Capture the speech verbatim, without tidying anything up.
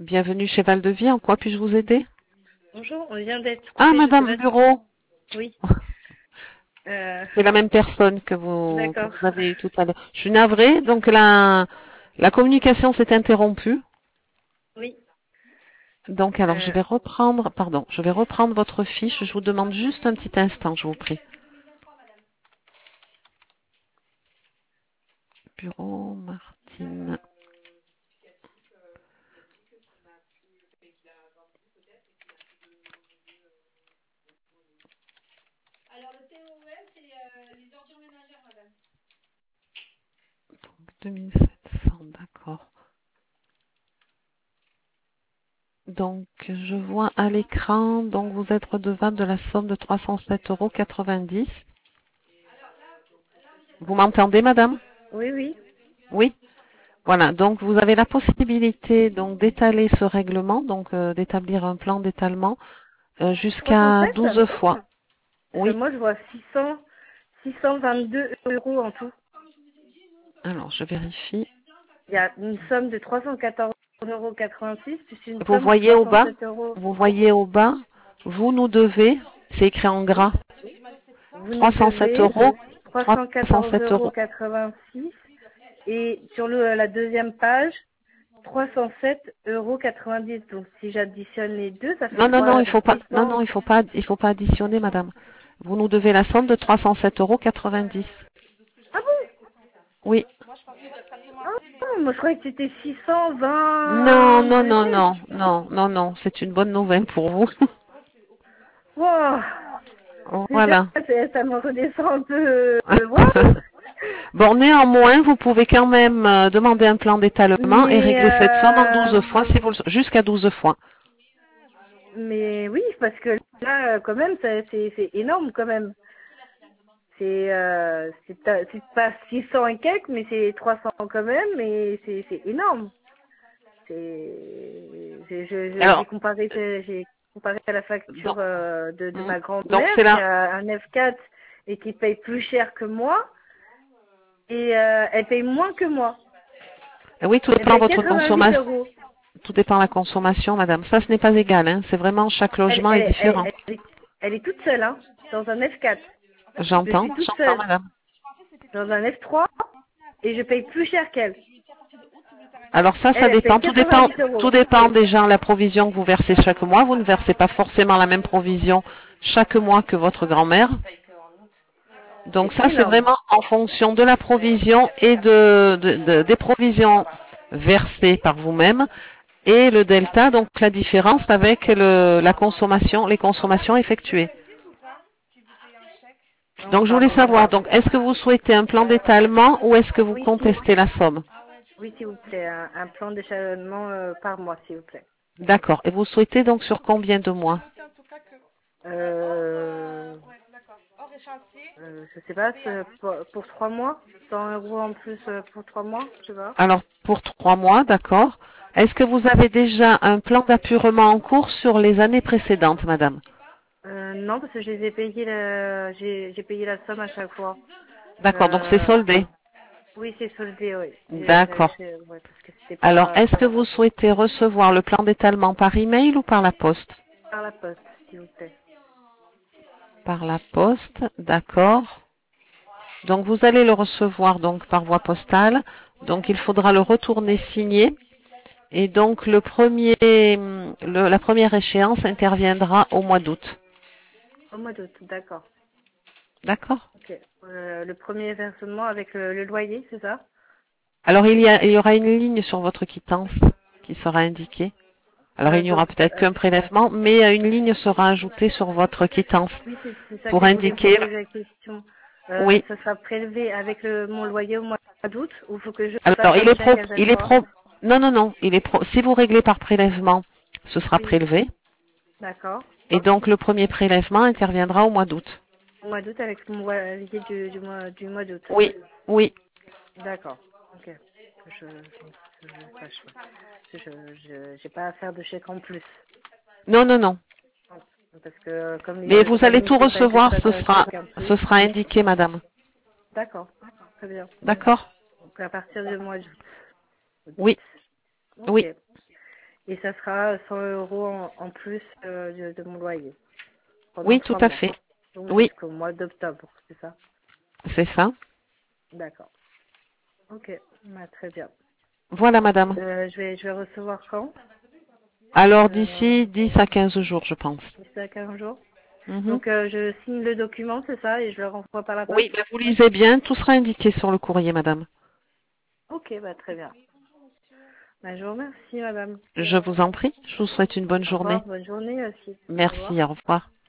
Bienvenue chez Val de Vie. En quoi puis-je vous aider? Bonjour, on vient d'être Ah, coupé, je sais Madame pas Bureau. si... Oui. Euh, C'est la même personne que vous, que d'accord. vous avez eu tout à l'heure. Je suis navrée. Donc, la, la communication s'est interrompue. Oui. Donc, alors, je Euh, vais reprendre, pardon, je vais reprendre votre fiche. Je vous demande juste un petit instant, je vous prie. Bureau, Martine. deux mille sept cents, d'accord. Donc, je vois à l'écran, donc vous êtes redevable de la somme de trois cent sept euros quatre-vingt-dix. Vous m'entendez, madame? oui, oui. Oui. Voilà. Donc, vous avez la possibilité donc d'étaler ce règlement, donc euh, d'établir un plan d'étalement euh, jusqu'à trois cent sept? douze fois. Parce que Oui. moi, je vois six cents, six cent vingt-deux euros en tout. Alors, je vérifie. Il y a une somme de trois cent quatorze euros quatre-vingt-six, plus une Vous somme de voyez au bas? trois cent sept euros. Vous voyez au bas? Vous nous devez, c'est écrit en gras, Vous nous trois cent sept devez euros. trois cent quatorze trois cent sept euros euros. quatre-vingt-six. Et sur le, la deuxième page, trois cent sept euros quatre-vingt-dix. Donc, si j'additionne les deux, ça fait Non, non, non, trois, il faut pas, six non, non, cents. il faut pas, il faut pas additionner, madame. Vous nous devez la somme de trois cent sept euros quatre-vingt-dix. Ah bon? Oui. Ah, moi je croyais que c'était Non, non, six cent vingt-deux non, non, quelques. non, non, non, c'est une bonne nouvelle pour vous. Wow. Déjà, Voilà. c'est- ça me redescend un peu. euh, Wow. Bon, néanmoins, vous pouvez quand même euh, demander un plan d'étalement et Mais, régler cette somme en douze euh, fois, si vous le- jusqu'à douze fois. mais oui, parce que là, quand même, ça- c'est c'est énorme quand même. C'est euh, c'est pas c'est pas six cents et quelques, mais c'est trois cents quand même, mais c'est c'est énorme. C'est j'ai je- je- j'ai Alors, comparé j'ai comparé à la facture donc, euh, de, de hmm, ma donc grand-mère c'est qui là. a un F quatre et qui paye plus cher que moi et euh, elle paye moins que moi. Oui, tout Elle dépend de paye votre quatre-vingt-huit consommation. euros. Tout dépend de la consommation, madame. Ça, ce n'est pas égal, hein. C'est vraiment chaque Elle, logement est elle, elle, différent. elle, est, elle est toute seule, hein, dans un F quatre. Je J'entends, suis toute j'entends, seule madame. dans un F trois et je paye plus cher qu'elle. Alors ça, ça Elle, elle paye dépend. Tout dépend, quatre-vingt-huit euros. tout dépend déjà de la provision que vous versez chaque mois. Vous ne versez pas forcément la même provision chaque mois que votre grand-mère. Donc C'est ça, c'est énorme. vraiment en fonction de la provision et de, de- de- des provisions versées par vous-même et le delta, donc la différence avec le- la consommation, les consommations effectuées. Non, Donc je voulais pardon, savoir, madame. donc est-ce que vous souhaitez un plan d'étalement ou est-ce que vous Oui, si. contestez la somme? Oui, s'il vous plaît, un, un plan d'échelonnement euh, par mois, s'il vous plaît. D'accord. Et vous souhaitez donc sur combien de mois? Euh, euh, je sais pas, c'est pour, pour trois mois, cent euros en plus euh, pour trois mois, je sais pas. Alors pour trois mois, d'accord. Est-ce que vous avez déjà un plan d'appurement en cours sur les années précédentes, madame? Euh, non, parce que je les ai payés, la- j'ai j'ai payé la somme à chaque fois. D'accord, donc c'est Euh, soldé. oui, c'est soldé, oui. J'ai- j'ai- D'accord. j'ai- ouais, parce que c'était Alors, pas est-ce que vous souhaitez recevoir le plan d'étalement par email ou par la poste? par la poste, s'il vous plaît. Par la poste, d'accord. Donc vous allez le recevoir donc par voie postale. Donc il faudra le retourner signé. Et donc le premier, le- la première échéance interviendra au mois d'août. Au mois d'août, d'accord. D'accord. Ok. Euh, le premier versement avec le, le loyer, c'est ça? Alors il y a, il y aura une ligne sur votre quittance qui sera indiquée. Alors Euh, il n'y aura donc, peut-être euh, qu'un prélèvement, mais euh, une ligne sera ajoutée sur votre quittance oui, c'est c'est ça pour que je voulais vous indiquer. poser la question. Euh, Oui. ça sera prélevé avec le, mon loyer au mois d'août ou faut que je fasse Alors un il est pro, chèque à chaque il est fois? pro. Non non non, il est pro. Si vous réglez par prélèvement, ce sera Oui, prélevé. d'accord. Et donc le premier prélèvement interviendra au mois d'août. Au mois d'août avec mon loyer du, du mois, du mois d'août. Oui, oui. D'accord. Ok. Je, je, je sache. Ouais. Je, je, j'ai pas à faire de chèque en plus. Non, non, non. Parce que comme Mais le vous allez planning, tout c'est pas que je recevoir, fasse ce un sera, chèque en plus. ce sera indiqué, madame. D'accord. Très bien. D'accord? Donc à partir du mois d'août. vous dites. Oui, Ok. oui. Et ça sera cent euros en, en plus euh, de, de mon loyer pendant Oui, tout trois à mois. fait. Donc Oui, jusqu'au mois d'octobre, c'est ça? c'est ça. D'accord. Ok, bah, très bien. Voilà, madame. Euh, je vais je vais recevoir quand? Alors, Euh, d'ici dix à quinze jours, je pense. D'ici à quinze jours. Mhm. Donc euh, je signe le document, c'est ça, et je le renvoie par la poste? Oui, ben, vous lisez bien. Tout sera indiqué sur le courrier, madame. Ok, bah très bien. Bah, je vous remercie, madame. Je vous en prie. Je vous souhaite une bonne Au revoir, journée. bonne journée aussi. Au revoir. Merci, au revoir.